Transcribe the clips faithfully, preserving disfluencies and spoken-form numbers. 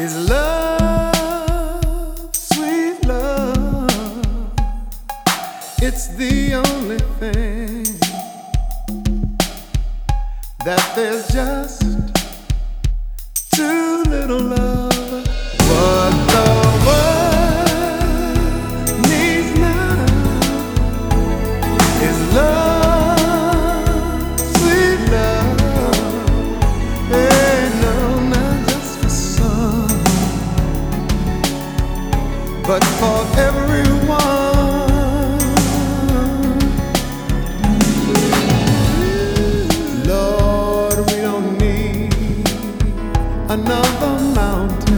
is love, sweet love. It's the only thing that there's just too little love. What the world needs now is love, sweet love. Hey, no, not just for some, but for everyone. Lord, we don't need another mountain.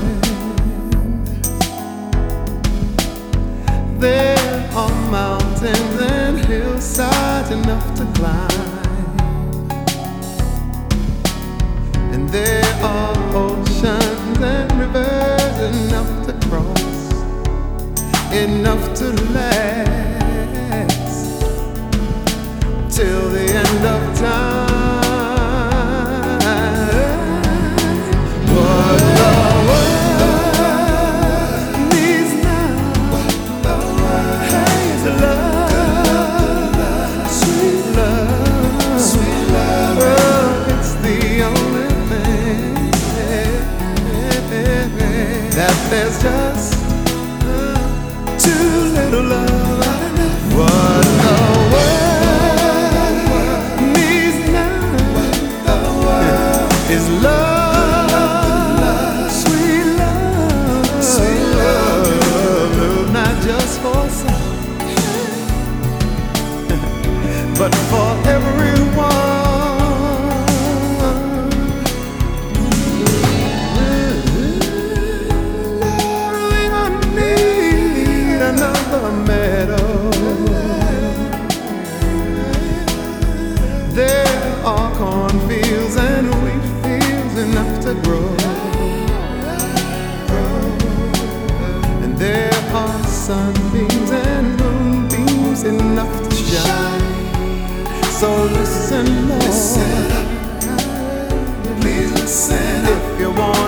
There are mountains and hillsides enough to climb, and there are oceans and rivers enough to cross, enough to last till the end of time. What the world needs now is love, sweet love, sweet love. Oh, it's the only thing that there's just too little love. What the world needs now is love, sweet love, sweet love. No, not just for some, but for everyone. There are cornfields and wheat fields enough to grow, and there are sunbeams and moonbeams enough to shine. So listen, Lord, please listen if you want